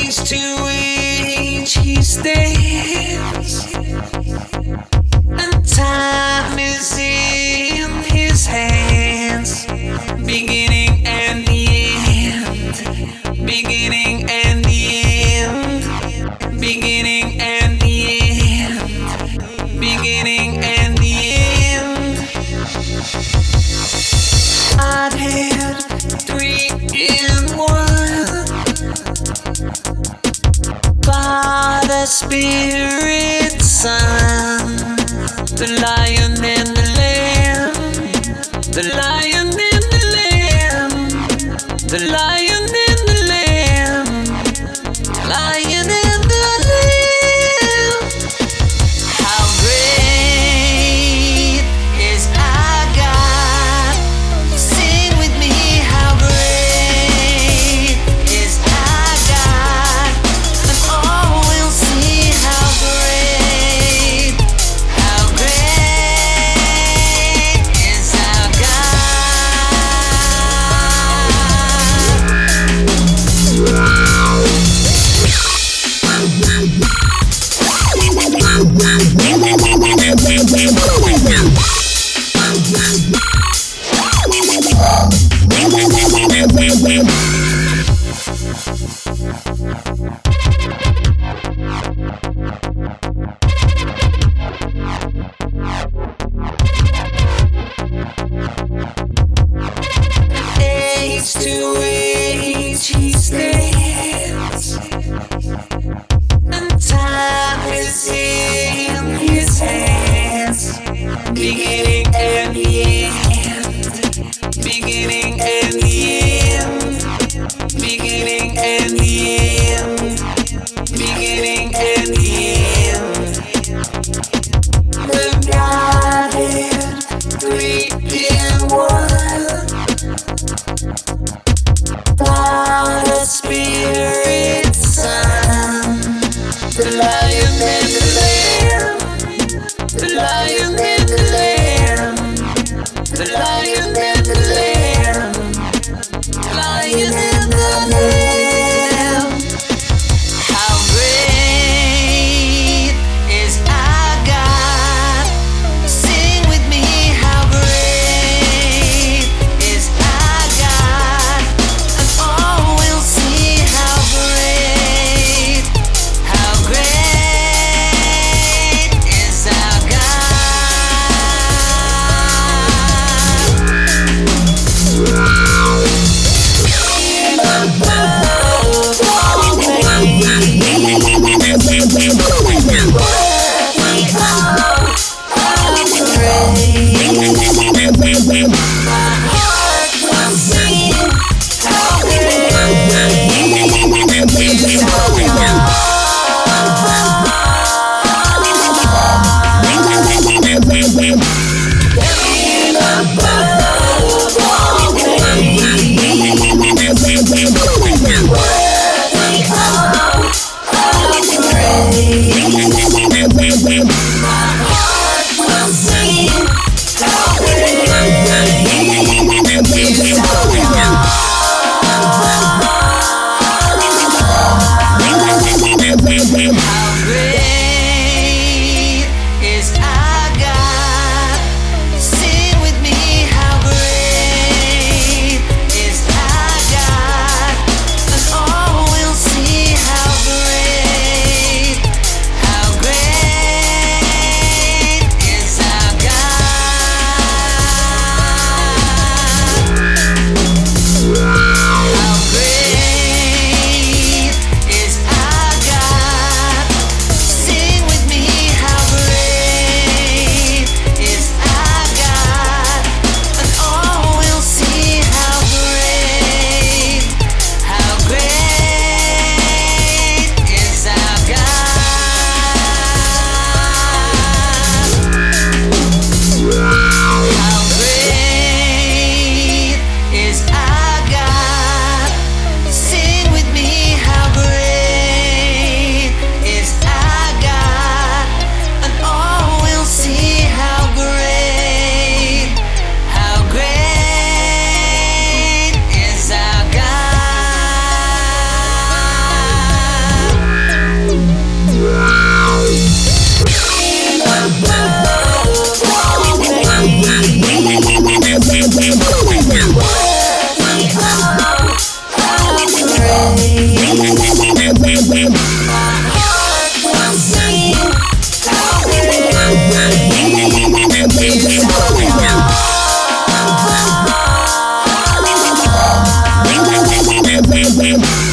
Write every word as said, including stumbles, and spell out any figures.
age to age he stands, and time is in his hands. Beginning and the end, beginning and the end, beginning and the end, beginning and the end. I'd had three in one. Father, Spirit, Son, the lion and the lamb, the lion and the lamb, the lion and the lamb, lion and the lamb. How great is our God? Sing with me, how great is our God, and all will see how great, how great is our age to age he stands, and time is in his hands. Beginning and the end, beginning and the end, beginning and the end, beginning and the end. The Godhead, three in one. Father, Spirit, Son, the lion and the lamb, the lion and the lamb, the lion and the lamb, lion and the lamb. How great is our God? Sing with me, how great is our God, and all will see how great, how great is our God. Yeah. Thank you.